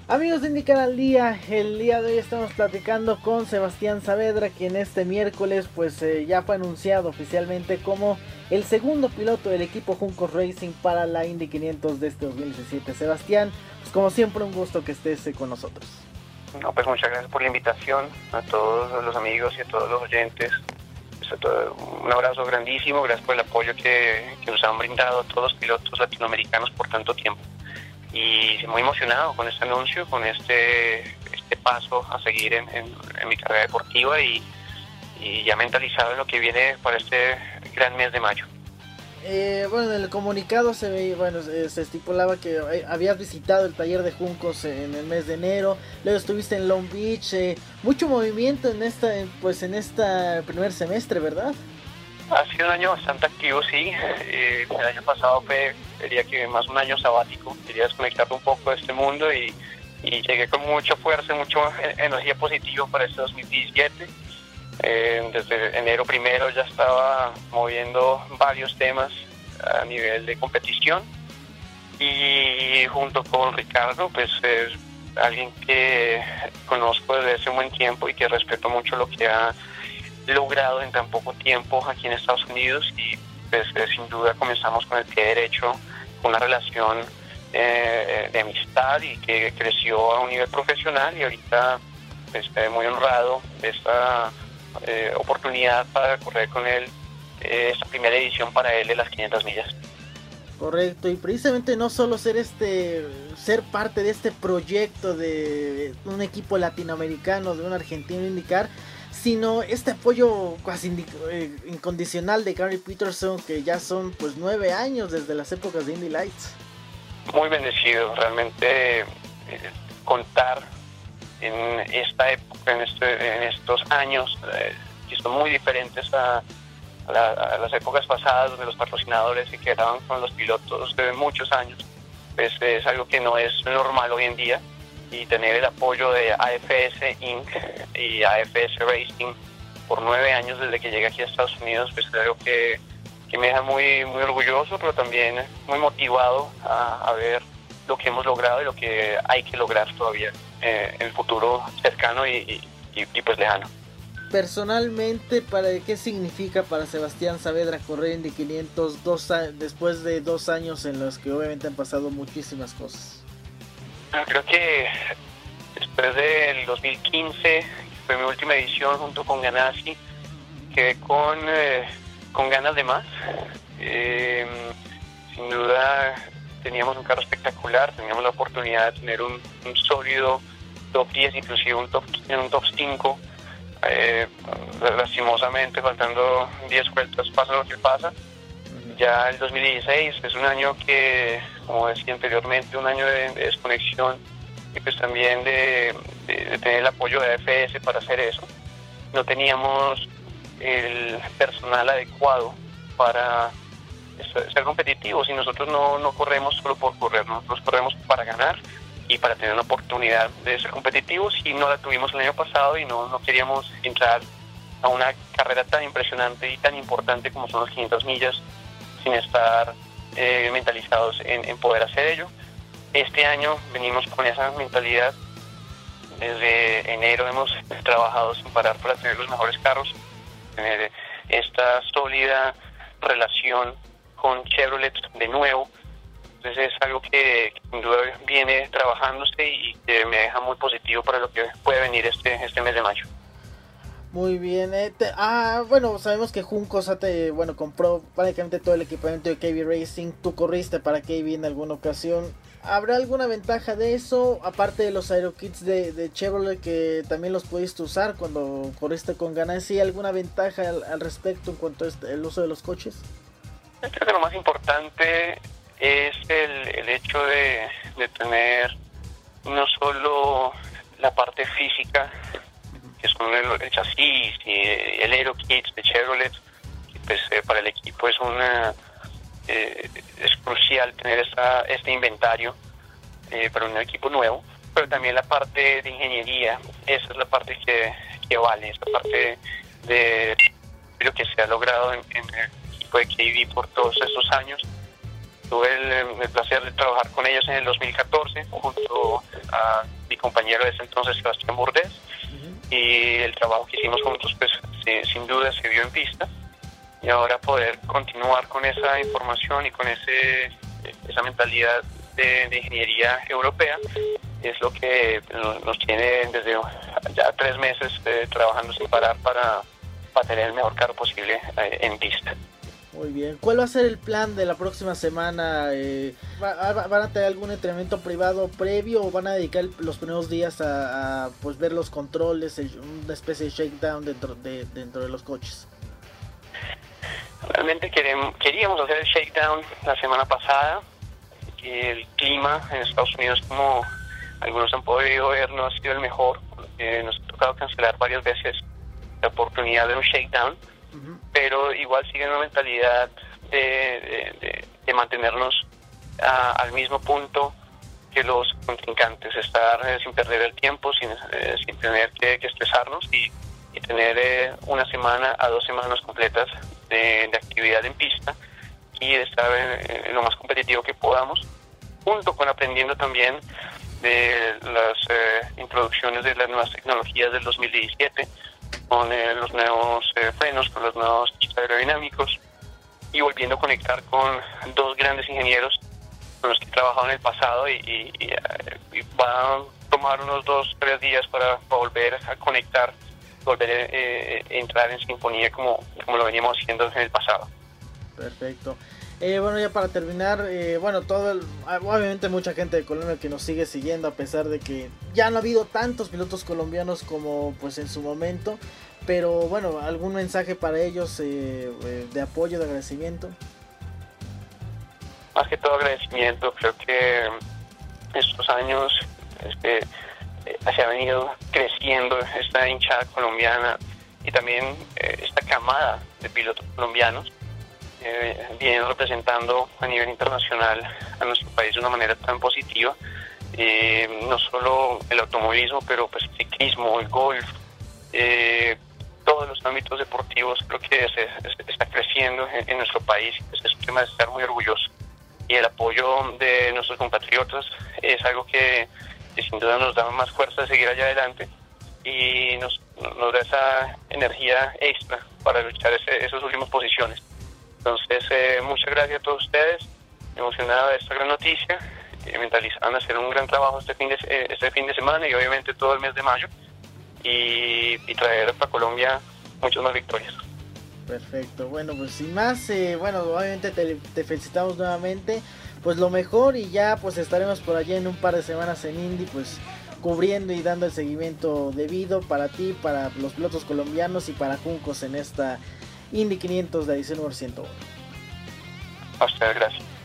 Amigos de IndyCar al día, el día de hoy estamos platicando con Sebastián Saavedra, quien este miércoles ya fue anunciado oficialmente como el segundo piloto del equipo Juncos Racing para la Indy 500 de este 2017. Sebastián, pues como siempre un gusto que estés con nosotros. No, pues muchas gracias por la invitación a todos los amigos y a todos los oyentes. Un abrazo grandísimo, gracias por el apoyo que nos han brindado a todos los pilotos latinoamericanos por tanto tiempo. Y muy emocionado con este anuncio, con este paso a seguir en mi carrera deportiva y ya mentalizado en lo que viene para este gran mes de mayo. En el comunicado se estipulaba que habías visitado el taller de Juncos en el mes de enero, luego estuviste en Long Beach, mucho movimiento en esta primer semestre, ¿verdad? Ha sido un año bastante activo, sí. El año pasado diría que más un año sabático, quería desconectarme un poco de este mundo y llegué con mucha fuerza, mucha energía positiva para este 2017. Desde enero primero ya estaba moviendo varios temas a nivel de competición y junto con Ricardo, pues es alguien que conozco desde hace un buen tiempo y que respeto mucho lo que ha logrado en tan poco tiempo aquí en Estados Unidos y pues sin duda comenzamos con el pie derecho, con una relación de amistad y que creció a un nivel profesional y ahorita estoy muy honrado de esta oportunidad para correr con él esta primera edición para él de las 500 millas. Correcto, y precisamente no solo ser parte de este proyecto de un equipo latinoamericano, de un argentino IndyCar, sino este apoyo casi incondicional de Gary Peterson, que ya son 9 años desde las épocas de Indy Lights. Muy bendecido, realmente contar en esta época, en estos años que son muy diferentes a las épocas pasadas donde los patrocinadores se quedaban con los pilotos de muchos años, pues es algo que no es normal hoy en día, y tener el apoyo de AFS Inc. y AFS Racing por 9 años desde que llegué aquí a Estados Unidos, pues es algo que me deja muy, muy orgulloso, pero también muy motivado a ver lo que hemos logrado y lo que hay que lograr todavía en el futuro cercano y pues lejano. Personalmente, ¿qué significa para Sebastián Saavedra correr Indy 500 después de 2 años en los que obviamente han pasado muchísimas cosas? Creo que después del 2015, que fue mi última edición junto con Ganassi, quedé con ganas de más. Sin duda teníamos un carro espectacular, teníamos la oportunidad de tener un sólido top 10, inclusive un top 5. Lastimosamente, faltando 10 vueltas, pasa lo que pasa. Ya el 2016 es un año que, como decía anteriormente, un año de desconexión y pues también de tener el apoyo de AFS para hacer eso. No teníamos el personal adecuado para ser competitivos y nosotros no corremos solo por correr, nosotros corremos para ganar y para tener una oportunidad de ser competitivos, y no la tuvimos el año pasado y no queríamos entrar a una carrera tan impresionante y tan importante como son las 500 millas sin estar mentalizados en poder hacer ello. Este año venimos con esa mentalidad. Desde enero hemos trabajado sin parar para tener los mejores carros, tener esta sólida relación con Chevrolet de nuevo. Entonces es algo que sin duda viene trabajándose y que me deja muy positivo para lo que puede venir este mes de mayo. Muy bien, sabemos que Juncos compró prácticamente todo el equipamiento de KB Racing. Tú corriste para KB en alguna ocasión. ¿Habrá alguna ventaja de eso? Aparte de los aerokits de Chevrolet que también los pudiste usar cuando corriste con Ganassi, ¿alguna ventaja al respecto en cuanto a el uso de los coches? Creo que lo más importante es el hecho de tener no solo la parte física, que son el chasis y el aerokit de Chevrolet, que pues para el equipo es crucial tener este inventario para un equipo nuevo, pero también la parte de ingeniería. Esa es la parte que vale, esa parte de lo que se ha logrado en el equipo de KB por todos estos años. Tuve el placer de trabajar con ellos en el 2014 junto a mi compañero de ese entonces, Sebastián Bourdais, y el trabajo que hicimos juntos, pues sin duda se vio en pista, y ahora poder continuar con esa información y con esa mentalidad de ingeniería europea es lo que nos tiene desde ya 3 meses trabajando sin parar para tener el mejor carro posible en pista. Muy bien. ¿Cuál va a ser el plan de la próxima semana? ¿Van a tener algún entrenamiento privado previo o van a dedicar los primeros días a pues ver los controles, una especie de shakedown dentro de los coches? Realmente queríamos hacer el shakedown la semana pasada, y el clima en Estados Unidos, como algunos han podido ver, no ha sido el mejor. Nos ha tocado cancelar varias veces la oportunidad de un shakedown, pero igual sigue una mentalidad de mantenernos al mismo punto que los contrincantes, estar sin perder el tiempo, sin tener que estresarnos y tener 1 semana a 2 semanas completas de actividad en pista y de estar en lo más competitivo que podamos, junto con aprendiendo también de las introducciones de las nuevas tecnologías del 2017, con los nuevos frenos, con los nuevos kits aerodinámicos, y volviendo a conectar con 2 grandes ingenieros con los que he trabajado en el pasado, y va a tomar unos 2-3 días para volver a conectar, volver a entrar en sinfonía como lo veníamos haciendo en el pasado. Perfecto. Bueno, ya para terminar, obviamente mucha gente de Colombia que nos sigue siguiendo, a pesar de que ya no ha habido tantos pilotos colombianos como pues en su momento, pero bueno, algún mensaje para ellos de apoyo, de agradecimiento. Más que todo agradecimiento. Creo que estos años se ha venido creciendo esta hinchada colombiana y también esta camada de pilotos colombianos vienen representando a nivel internacional a nuestro país de una manera tan positiva, no solo el automovilismo, pero pues el ciclismo, el golf, todos los ámbitos deportivos. Creo que está creciendo en nuestro país. Es un tema de estar muy orgulloso, y el apoyo de nuestros compatriotas es algo que sin duda nos da más fuerza de seguir allá adelante y nos da esa energía extra para luchar esas últimas posiciones. Entonces, muchas gracias a todos ustedes, emocionado de esta gran noticia, mentalizando en hacer un gran trabajo este fin de semana y obviamente todo el mes de mayo, y traer para Colombia muchas más victorias. Perfecto, bueno, pues sin más, obviamente te felicitamos nuevamente, pues lo mejor, y ya pues estaremos por allá en un par de semanas en Indy, pues cubriendo y dando el seguimiento debido para ti, para los pilotos colombianos y para Juncos en esta Indy 500 de edición número 101. A ustedes, gracias.